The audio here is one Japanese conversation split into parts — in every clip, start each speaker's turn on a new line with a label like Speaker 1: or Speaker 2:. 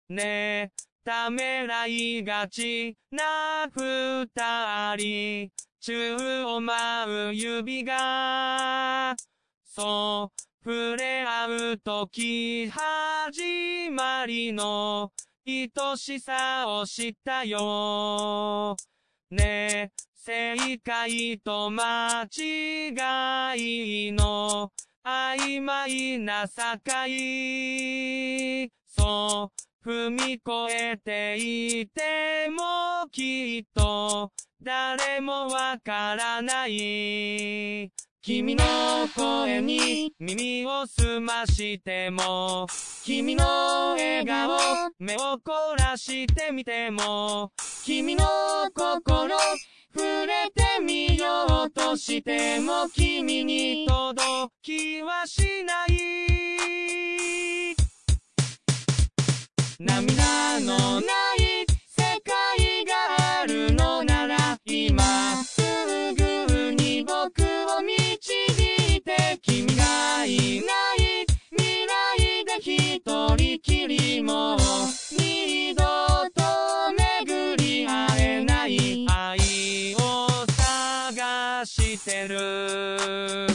Speaker 1: ねためらいがちな二人、宙を舞う指が、そう触れ合うとき始まりの愛しさを知ったよ。ね正解と間違いの曖昧な境、そう踏み越えていてもきっと誰もわからない。君の声に耳を澄ましても、君の笑顔目を凝らしてみても、君の心触れてみようとしても君に届きはしない。涙のない世界があるのなら今すぐに僕を導いて、君がいない未来で一人きりもう二度と巡り会えない愛を探してる。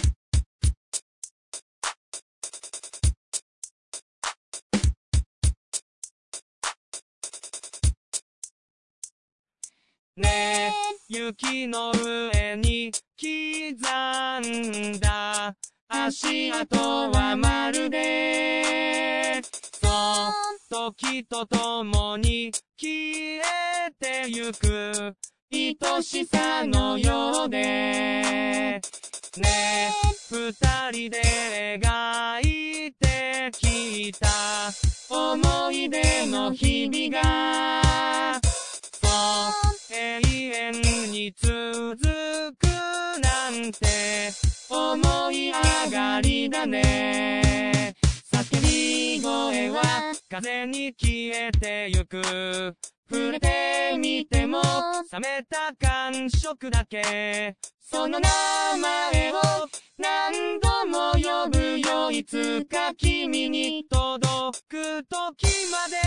Speaker 1: ねえ雪の上に刻んだ足跡はまるで、そう時とともに消えてゆく愛しさのようで、ねえ二人で描いてきた思い出の日々が、永遠に続くなんて思い上がりだね。叫び声は風に消えてゆく。触れてみても冷めた感触だけ。その名前を何度も呼ぶよ。いつか君に届く時まで。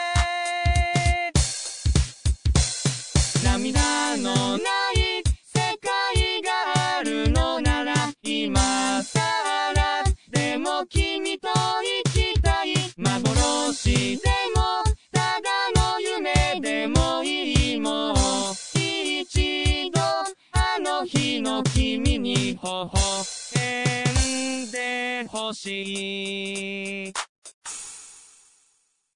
Speaker 1: 涙のない世界があるのなら今さらでも君と生きたい。幻でもただの夢でもいい。もう一度あの日の君に微笑んでほしい。